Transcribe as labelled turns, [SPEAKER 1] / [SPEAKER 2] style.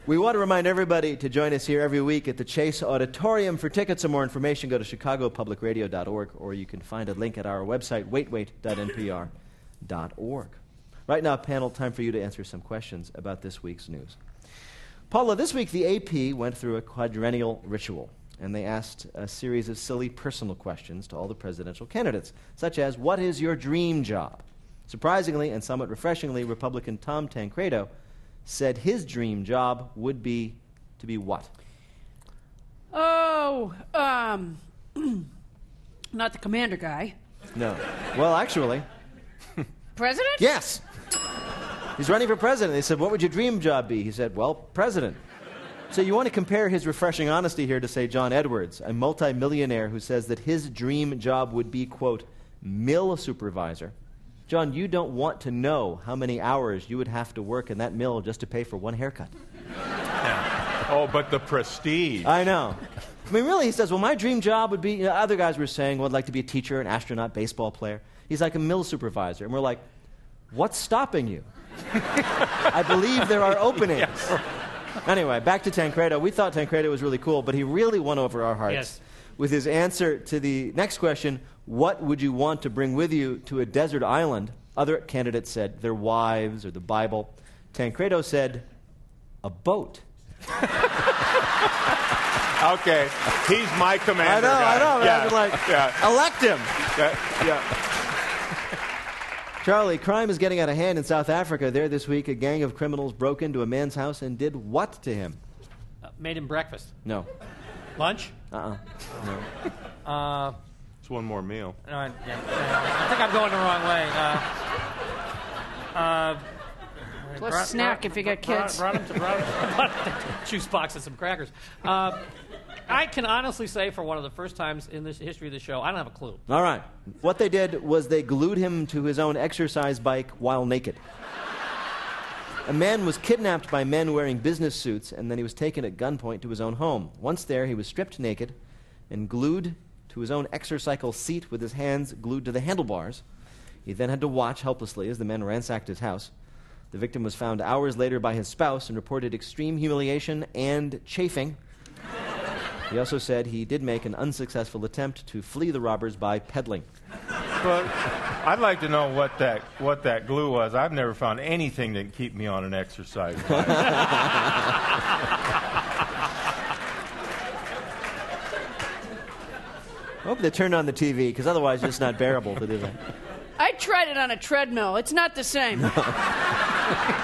[SPEAKER 1] We want to remind everybody to join us here every week at the Chase Auditorium. For tickets or more information, go to chicagopublicradio.org, or you can find a link at our website, waitwait.npr.org. Right now, panel, time for you to answer some questions about this week's news. Paula, this week the AP went through a quadrennial ritual, and they asked a series of silly personal questions to all the presidential candidates, such as, what is your dream job? Surprisingly and somewhat refreshingly, Republican Tom Tancredo said his dream job would be to be what?
[SPEAKER 2] Oh, not the commander guy.
[SPEAKER 1] No. Well, actually.
[SPEAKER 2] President?
[SPEAKER 1] Yes. He's running for president. They said, what would your dream job be? He said, well, president. So you want to compare his refreshing honesty here to, say, John Edwards, a multimillionaire who says that his dream job would be, quote, mill supervisor. John, you don't want to know how many hours you would have to work in that mill just to pay for one haircut.
[SPEAKER 3] Yeah. Oh, but the prestige.
[SPEAKER 1] I know. I mean, really, he says, well, my dream job would be, other guys were saying, well, I'd like to be a teacher, an astronaut, baseball player. He's like a mill supervisor. And we're like, what's stopping you? I believe there are openings. Yes. Anyway, back to Tancredo. We thought Tancredo was really cool, but he really won over our hearts with his answer to the next question, what would you want to bring with you to a desert island? Other candidates said their wives or the Bible. Tancredo said, a boat.
[SPEAKER 3] Okay, he's my commander guy.
[SPEAKER 1] I know.
[SPEAKER 3] Yeah.
[SPEAKER 1] Elect him.
[SPEAKER 3] Yeah.
[SPEAKER 1] Charlie, crime is getting out of hand in South Africa. There this week, a gang of criminals broke into a man's house and did what to him?
[SPEAKER 4] Made him breakfast.
[SPEAKER 1] No.
[SPEAKER 4] Lunch?
[SPEAKER 1] No.
[SPEAKER 3] It's one more meal.
[SPEAKER 4] I think I'm going the wrong way.
[SPEAKER 2] Plus snack if you got kids.
[SPEAKER 4] Brought him juice box and some crackers. I can honestly say, for one of the first times in the history of the show, I don't have a clue.
[SPEAKER 1] All right. What they did was they glued him to his own exercise bike while naked. A man was kidnapped by men wearing business suits, and then he was taken at gunpoint to his own home. Once there, he was stripped naked and glued to his own exercycle seat with his hands glued to the handlebars. He then had to watch helplessly as the men ransacked his house. The victim was found hours later by his spouse and reported extreme humiliation and chafing. He also said he did make an unsuccessful attempt to flee the robbers by peddling.
[SPEAKER 3] But I'd like to know what that glue was. I've never found anything that can keep me on an exercise bike.
[SPEAKER 1] I hope they turned on the TV, because otherwise it's not bearable to do that.
[SPEAKER 2] I tried it on a treadmill. It's not the same.